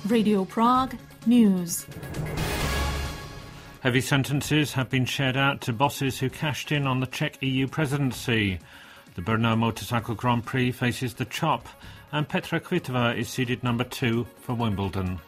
Radio Prague News. Heavy sentences have been shared out to bosses who cashed in on the Czech EU presidency. The Brno Motorcycle Grand Prix faces the chop, and Petra Kvitova is seeded number 2 for Wimbledon.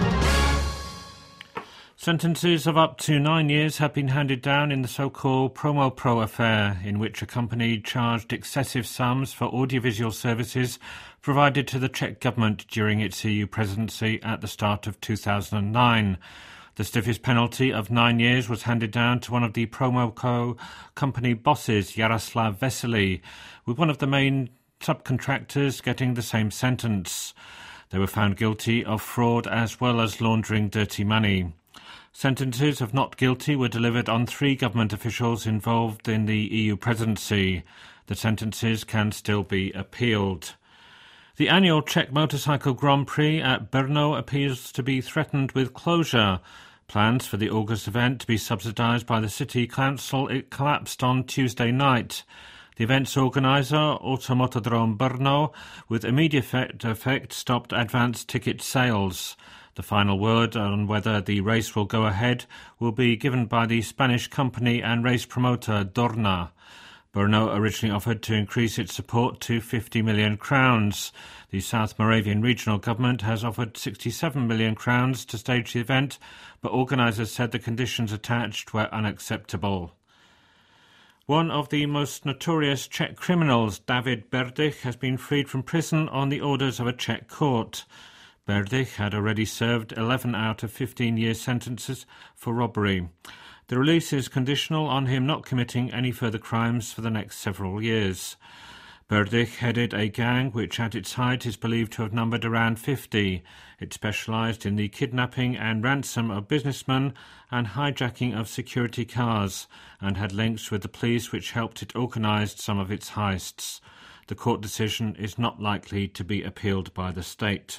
Sentences of up to 9 years have been handed down in the so-called Promo Pro affair, in which a company charged excessive sums for audiovisual services provided to the Czech government during its EU presidency at the start of 2009. The stiffest penalty of 9 years was handed down to one of the Promo Co company bosses, Jaroslav Vesely, with one of the main subcontractors getting the same sentence. They were found guilty of fraud as well as laundering dirty money. Sentences of not guilty were delivered on 3 government officials involved in the EU presidency. The sentences can still be appealed. The annual Czech Motorcycle Grand Prix at Brno appears to be threatened with closure. Plans for the August event to be subsidised by the City Council collapsed on Tuesday night. The event's organiser, Automotodrome Brno, with immediate effect stopped advance ticket sales. The final word on whether the race will go ahead will be given by the Spanish company and race promoter Dorna. Brno originally offered to increase its support to 50 million crowns. The South Moravian regional government has offered 67 million crowns to stage the event, but organisers said the conditions attached were unacceptable. One of the most notorious Czech criminals, David Berdych, has been freed from prison on the orders of a Czech court. Berdych had already served 11 out of 15-year sentences for robbery. The release is conditional on him not committing any further crimes for the next several years. Berdych headed a gang which at its height is believed to have numbered around 50. It specialised in the kidnapping and ransom of businessmen and hijacking of security cars, and had links with the police which helped it organise some of its heists. The court decision is not likely to be appealed by the state.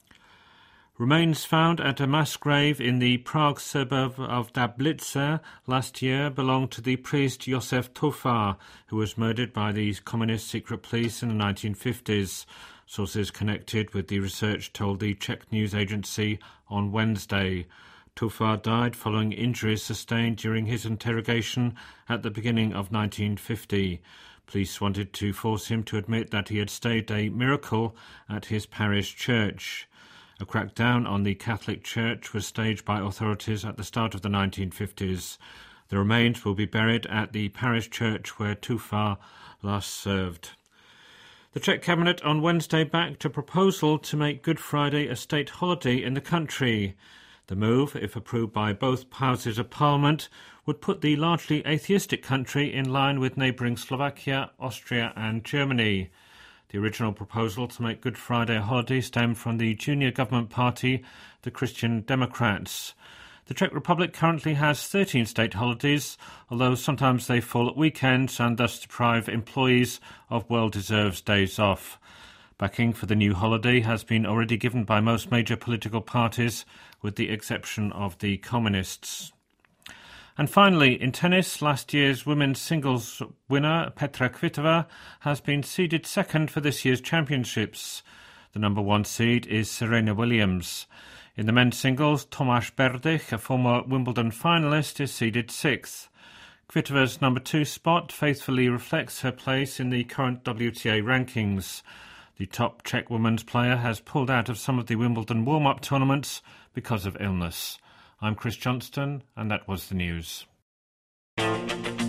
Remains found at a mass grave in the Prague suburb of Dablice last year belonged to the priest Josef Tofar, who was murdered by the communist secret police in the 1950s. Sources connected with the research told the Czech news agency on Wednesday. Tofar died following injuries sustained during his interrogation at the beginning of 1950. Police wanted to force him to admit that he had staged a miracle at his parish church. A crackdown on the Catholic Church was staged by authorities at the start of the 1950s. The remains will be buried at the parish church where Tofar last served. The Czech Cabinet on Wednesday backed a proposal to make Good Friday a state holiday in the country. The move, if approved by both houses of Parliament, would put the largely atheistic country in line with neighbouring Slovakia, Austria and Germany. The original proposal to make Good Friday a holiday stemmed from the junior government party, the Christian Democrats. The Czech Republic currently has 13 state holidays, although sometimes they fall at weekends and thus deprive employees of well-deserved days off. Backing for the new holiday has been already given by most major political parties, with the exception of the Communists. And finally, in tennis, last year's women's singles winner, Petra Kvitova, has been seeded second for this year's championships. The number 1 seed is Serena Williams. In the men's singles, Tomáš Berdych, a former Wimbledon finalist, is seeded 6th. Kvitova's number 2 spot faithfully reflects her place in the current WTA rankings. The top Czech women's player has pulled out of some of the Wimbledon warm-up tournaments because of illness. I'm Chris Johnston, and that was the news.